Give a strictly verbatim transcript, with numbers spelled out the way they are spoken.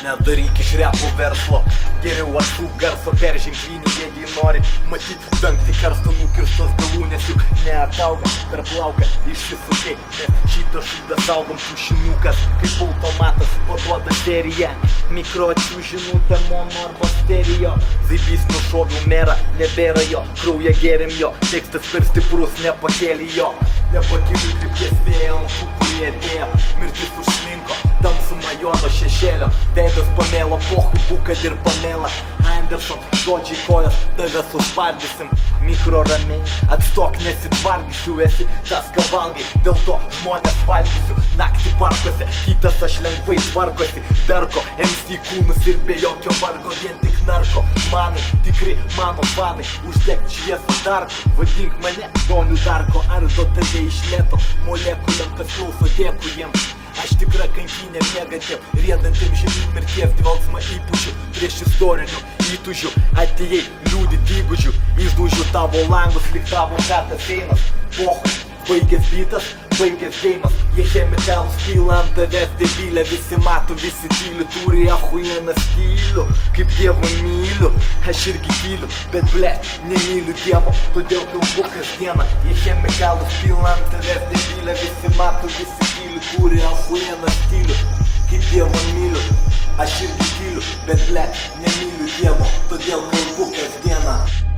Nedaryk iš repo verslo, geriau atsuk garso peržink liniją, jei nori matyt dangti karsto nukirstos galūnės, juk neatauga per plauką išsisukai, nes šitą šūdą saugom tušinukas, kaip automatas paduoda seriją, mikro atsiūžinutę mono arba stereo, zaibys nušoviau merą, nebėra jo, kraują geriam jo, tekstas per stiprus, nepakėlė jo, nepakėlė krypties vėjo, ant tų kurie atėjo, mirtis užslinko, tamsų majono šešėlio, veidas pamėlo, pohui būkad ir pamėla, Anderson, žodžiai kojas, tave suspardysim, mikro ramiai, atstok nesitvardysiu, esi tas ką valgai, dėl to žmonės valgysiu, naktį parkuose, kitas aš lengvai tvarkosi, darko, M C kūnus ir be jokio vargo, vien tik narko, manai, tikri mano fanai, uždegt šviesą darko, vadink mane, Doniu Darko, ardo tave iš lėto, molekuliam, kas klauso, dėkui jiems. Aš tikra kankinė mėgantiem, riedantiem žemyn mirties dvelgsmą įpučiu, prieš istorinių įtūžių, atėjai liūdit įgūdžių, išdūžiu tavo langus, lyg tavo kartas einas, pohui, baigęs bytas, baigęs geimas, jie chemikalus pila ant tavęs debilę, visi mato, visi tyli, turi ahujeną stilių, kaip Dievą myliu, aš irgi tyliu, bet ble, nemyliu Dievo, todėl kalbu kasdieną, jie chemikalus pila ant tavęs debilę, visi mato, visi tyli, turi ahujeną stilių, kaip Dievą myliu, aš irgi tyliu, bet ble, nemyliu Dievo, todėl kalbu kasdieną.